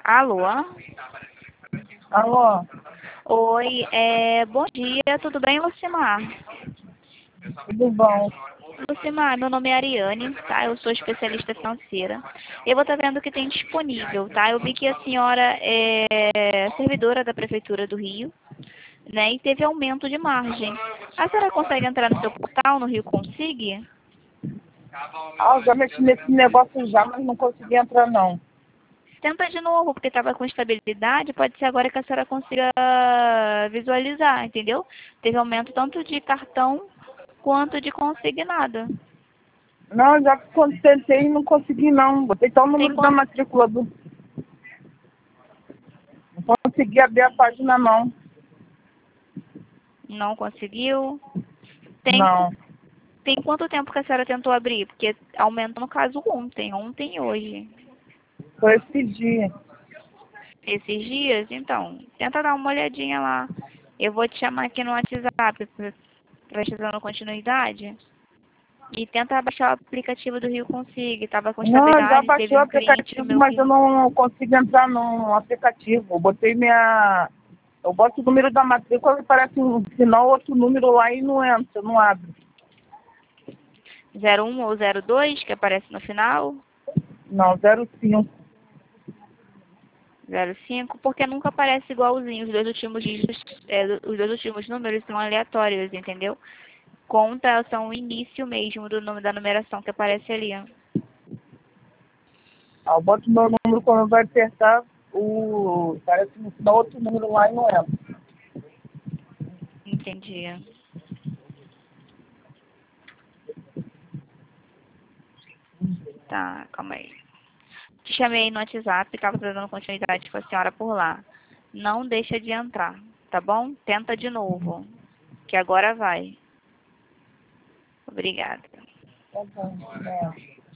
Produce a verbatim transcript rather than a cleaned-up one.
Alô? Alô? Oi, é, bom dia, tudo bem, Lucimar? Tudo bom? Lucimar, meu nome é Ariane, tá? Eu sou especialista financeira. Eu vou estar vendo o que tem disponível, tá? Eu vi que a senhora é servidora da Prefeitura do Rio, né? E teve aumento de margem. A senhora consegue entrar no seu portal, no Rio Consig? Ah, eu já mexi nesse negócio já, mas não consegui entrar não. Tenta de novo, porque estava com estabilidade, pode ser agora que a senhora consiga visualizar, entendeu? Teve aumento tanto de cartão quanto de consignado. Não, já quando tentei não consegui não. Botei só o Tem número da quanto? matrícula do... Não consegui abrir a página não. Não conseguiu? Tem, Não. tem quanto tempo que a senhora tentou abrir? Porque aumenta no caso ontem, ontem e hoje. Foi esse dia. Esses dias, então, tenta dar uma olhadinha lá. Eu vou te chamar aqui no WhatsApp para te dando continuidade. E tenta baixar o aplicativo do Rio Consig. Estava com Não, eu já estabilidade, baixei teve o um cliente aplicativo, meu mas que... eu não consigo entrar no aplicativo. Eu botei minha... Eu boto o número da matrícula e parece um sinal, outro número lá e não entra, não abre. zero um ou zero dois, que aparece no final. Não, zero cinco. zero cinco, porque nunca aparece igualzinho. Os dois últimos dígitos, é, os dois últimos números são aleatórios, entendeu? Conta são o início mesmo do nome da numeração que aparece ali. Ó. Ah, eu boto o meu número quando vai apertar, o... parece um sinal, outro número lá e não entra. Entendi. Tá, calma aí. Te chamei no WhatsApp, estava dando continuidade com a senhora por lá. Não deixa de entrar, tá bom? Tenta de novo, que agora vai. Obrigada. Tá bom, é.